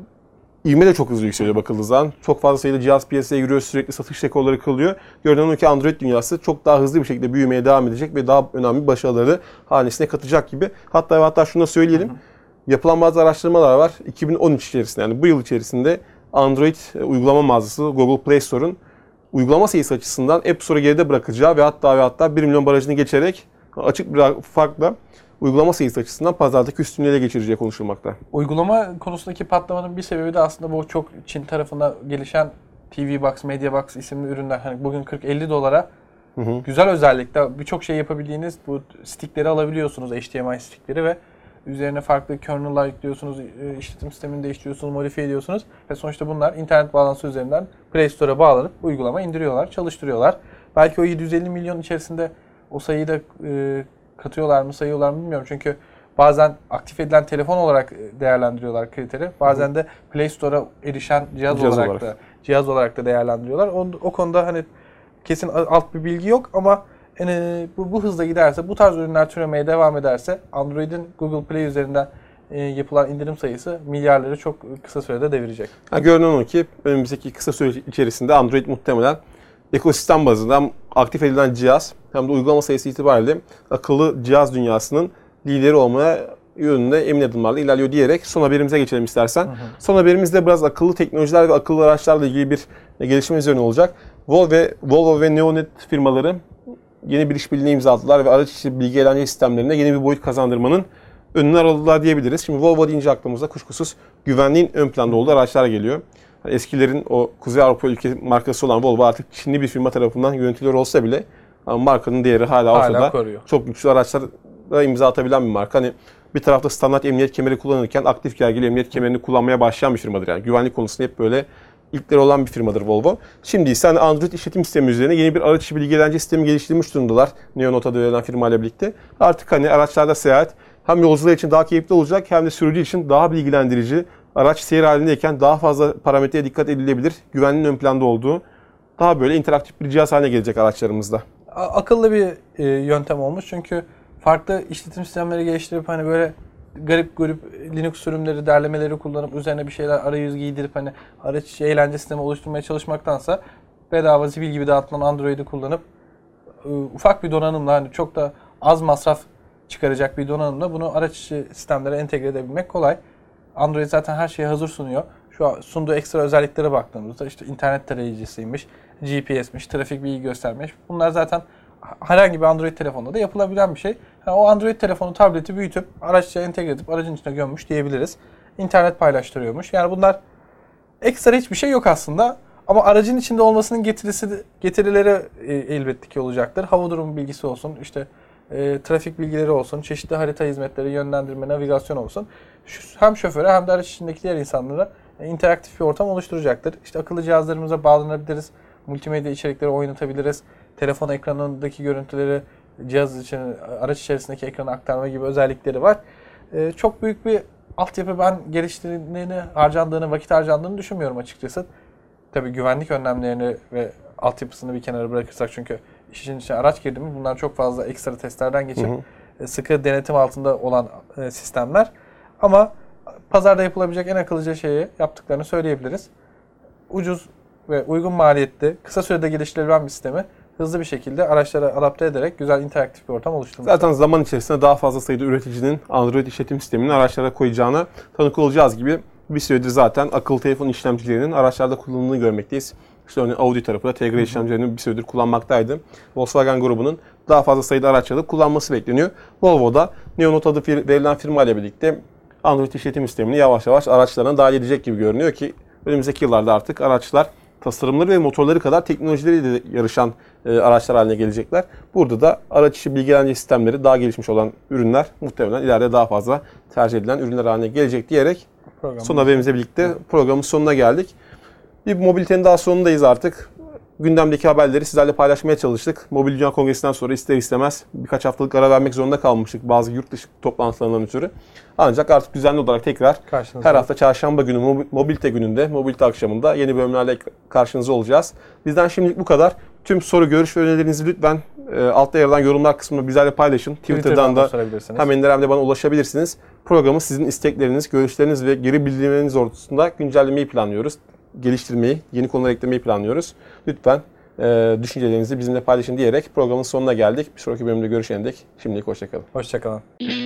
ivme de çok hızlı yükseliyor bakıldığı zaman. Çok fazla sayıda cihaz piyasaya giriyor, sürekli satış rekorları kırılıyor. Görünen o ki Android dünyası çok daha hızlı bir şekilde büyümeye devam edecek ve daha önemli başarıları hanesine katacak gibi. Hatta şunu da söyleyelim. Yapılan bazı araştırmalar var. 2013 içerisinde, yani bu yıl içerisinde Android uygulama mağazası Google Play Store'un uygulama sayısı açısından App Store'u geride bırakacağı ve hatta 1 milyon barajını geçerek açık bir farkla uygulama sayısı açısından pazardaki üstünlüğü ele geçireceği konuşulmakta. Uygulama konusundaki patlamanın bir sebebi de aslında bu çok Çin tarafında gelişen TV Box, Media Box isimli ürünler. Hani bugün 40-50 dolara güzel özellikle birçok şey yapabildiğiniz bu stickleri alabiliyorsunuz, HDMI stickleri ve üzerine farklı kernel'lar yüklüyorsunuz, işletim sistemini değiştiriyorsunuz, modifiye ediyorsunuz ve sonuçta bunlar internet bağlantısı üzerinden Play Store'a bağlanıp uygulama indiriyorlar, çalıştırıyorlar. Belki o 750 milyon içerisinde o sayıyı da katıyorlar mı, sayıyorlar mı bilmiyorum. Çünkü bazen aktif edilen telefon olarak değerlendiriyorlar kriteri. Bazen de Play Store'a erişen cihaz olarak da değerlendiriyorlar. O konuda hani kesin alt bir bilgi yok ama bu hızla giderse, bu tarz ürünler türemeye devam ederse Android'in Google Play üzerinden yapılan indirim sayısı milyarları çok kısa sürede devirecek. Görünen o ki önümüzdeki kısa süre içerisinde Android muhtemelen ekosistem bazında aktif edilen cihaz hem de uygulama sayısı itibariyle akıllı cihaz dünyasının lideri olmaya yönünde emin adımlarla ilerliyor diyerek son haberimize geçelim istersen. Son haberimiz de biraz akıllı teknolojiler ve akıllı araçlarla ilgili bir gelişme üzerine olacak. Volvo ve Neonet firmaları yeni bir işbirliğine imza attılar ve araç içi bilgi eğlence sistemlerine yeni bir boyut kazandırmanın önünü aradılar diyebiliriz. Şimdi Volvo deyince aklımıza kuşkusuz güvenliğin ön planda olduğu araçlar geliyor. Eskilerin o Kuzey Avrupa ülke markası olan Volvo artık Çinli bir firma tarafından yönetiliyor olsa bile markanın değeri hala ortada. Koruyor. Çok güçlü araçlara imza atabilen bir marka. Hani bir tarafta standart emniyet kemeri kullanırken aktif gergili emniyet kemerini kullanmaya başlayan bir firmadır. Yani güvenlik konusunda hep böyle ilkleri olan bir firmadır Volvo. Şimdi ise hani Android işletim sistemi üzerine yeni bir araç içi bilgi eğlence sistemi geliştirmiş durumdalar. Neonot adı verilen firmayla birlikte. Artık hani araçlarda seyahat hem yolcular için daha keyifli olacak hem de sürücü için daha bilgilendirici. Araç seyir halindeyken daha fazla parametreye dikkat edilebilir. Güvenliğin ön planda olduğu daha böyle interaktif bir cihaz haline gelecek araçlarımızda. Akıllı bir yöntem olmuş çünkü farklı işletim sistemleri geliştirip hani böyle garip Linux sürümleri, derlemeleri kullanıp üzerine bir şeyler arayüz giydirip hani araç içi eğlence sistemi oluşturmaya çalışmaktansa bedava zibil gibi dağıtılan Android'i kullanıp ufak bir donanımla hani çok da az masraf çıkaracak bir donanımla bunu araç içi sistemlere entegre edebilmek kolay. Android zaten her şeyi hazır sunuyor. Şu an sunduğu ekstra özelliklere baktığımızda işte internet tarayicisiymiş, GPS'miş, trafik bilgi göstermiş. Bunlar zaten herhangi bir Android telefonda da yapılabilen bir şey. Yani o Android telefonu, tableti büyütüp araçla entegre edip aracın içine gömmüş diyebiliriz. İnternet paylaştırıyormuş. Yani bunlar ekstra hiçbir şey yok aslında. Ama aracın içinde olmasının getirileri elbette ki olacaktır. Hava durumu bilgisi olsun, işte trafik bilgileri olsun, çeşitli harita hizmetleri, yönlendirme, navigasyon olsun. Hem şoföre hem de araç içindeki diğer insanlara interaktif bir ortam oluşturacaktır. İşte akıllı cihazlarımıza bağlanabiliriz. Multimedya içerikleri oynatabiliriz. Telefon ekranındaki görüntüleri araç içerisindeki ekrana aktarma gibi özellikleri var. Çok büyük bir altyapı ben geliştirildiğini, vakit harcandığını düşünmüyorum açıkçası. tabii güvenlik önlemlerini ve altyapısını bir kenara bırakırsak, çünkü işin içine araç girdi mi bunlar çok fazla ekstra testlerden geçip sıkı denetim altında olan sistemler. Ama pazarda yapılabilecek en akıllıca şeyi yaptıklarını söyleyebiliriz. Ucuz ve uygun maliyetli, kısa sürede geliştirilen bir sistemi hızlı bir şekilde araçlara adapte ederek güzel interaktif bir ortam oluşturmuş. Zaten zaman içerisinde daha fazla sayıda üreticinin Android işletim sistemini araçlara koyacağına tanık olacağız gibi bir süredir zaten akıllı telefon işlemcilerinin araçlarda kullanıldığını görmekteyiz. İşte örneğin Audi tarafı da Tegra işlemcilerini bir süredir kullanmaktaydı. Volkswagen grubunun daha fazla sayıda araç alıp kullanması bekleniyor. Volvo'da Neonot adı verilen firma ile birlikte Android işletim sistemini yavaş yavaş araçlarına dahil edecek gibi görünüyor ki önümüzdeki yıllarda artık araçlar tasarımları ve motorları kadar teknolojileriyle de yarışan araçlar haline gelecekler. Burada da araç içi bilgilendirme sistemleri daha gelişmiş olan ürünler muhtemelen ileride daha fazla tercih edilen ürünler haline gelecek diyerek son haberimizle birlikte programın sonuna geldik. Bir mobilitenin daha sonundayız artık. Gündemdeki haberleri sizlerle paylaşmaya çalıştık. Mobil Dünya Kongresi'nden sonra ister istemez birkaç haftalık ara vermek zorunda kalmıştık bazı yurt dışı toplantılarından ötürü. Ancak artık düzenli olarak tekrar her hafta çarşamba günü mobilite gününde, mobilite akşamında yeni bölümlerle karşınızda olacağız. Bizden şimdilik bu kadar. Tüm soru, görüş ve önerilerinizi lütfen altta yer alan yorumlar kısmında bizlerle paylaşın. Twitter'dan da hem Ender hem de bana ulaşabilirsiniz. Programı sizin istekleriniz, görüşleriniz ve geri bildirimleriniz doğrultusunda güncellemeyi planlıyoruz. Geliştirmeyi, yeni konular eklemeyi planlıyoruz. Lütfen düşüncelerinizi bizimle paylaşın diyerek programın sonuna geldik. Bir sonraki bölümde görüşene dek şimdilik hoşçakalın. Hoşçakalın.